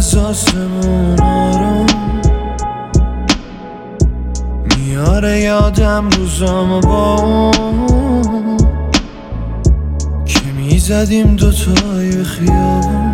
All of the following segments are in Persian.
از آسمون آروم میاره یادم روزامو با اون که میزدیم دوتای خیابون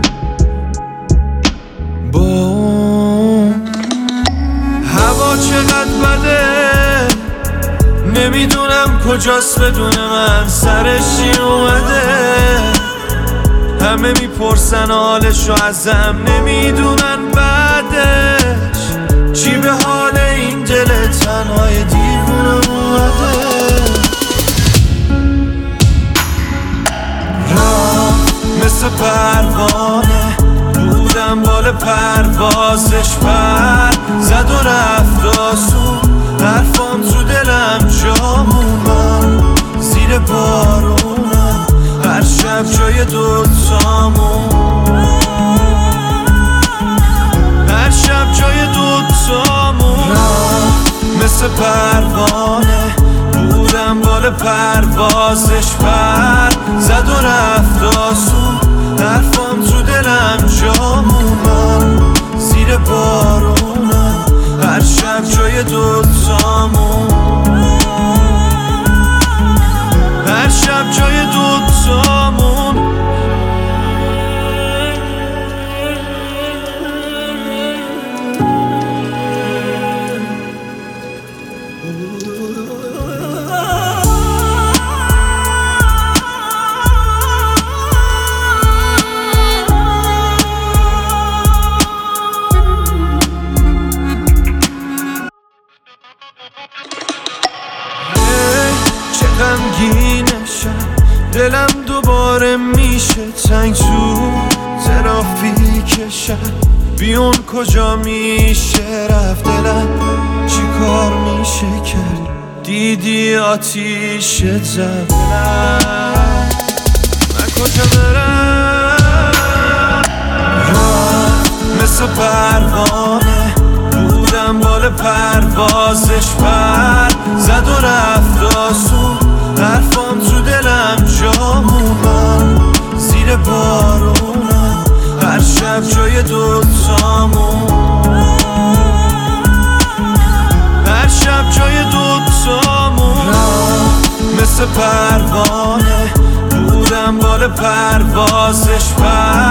با اون. هوا چقدر بده نمیدونم کجاست بدون من سرش چی اومده. همه میپرسن حالشو ازم نمیدونن بعدش چی به حال این دل تنهای دیوونه اومده. راه مثل پروانه بودم بال پروازش پر زد و رفت آسون حرفام تو دلم جا مومن زیر بارونم هر شب جای دوتامون هر شب جای دوتامون. مثل پروانه بودم بال پروازش پر زد و رفت آسون حرفام تو دلم جا مومن زیر بارونم هر شب جای دوتامون هر شب جای دوتامون. غمگینشم دلم دوباره میشه تنگ تو ترافیکشم بیون کجا میشه رفت دلم چی کار میشه کرد دیدی آتیش زد من کجا برم. راه مثل پروانه بودم بال پروازش پر زد و رفت آسون حرفام تو دلم جا مومن زیر بارونم هر شب جای دوتامون هر شب جای دوتامون. مثل پروانه بودم بال پروازش پر